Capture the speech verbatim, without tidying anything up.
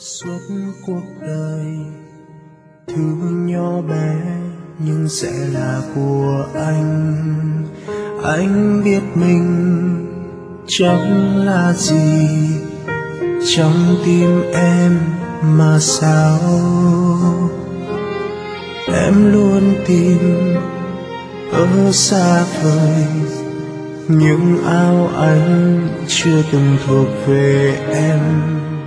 suốt cuộc đời. Thứ nhỏ bé nhưng sẽ là của anh. Anh biết mình chẳng là gì trong tim em, mà sao em luôn tìm ở xa vời những áo anh chưa từng thuộc về em.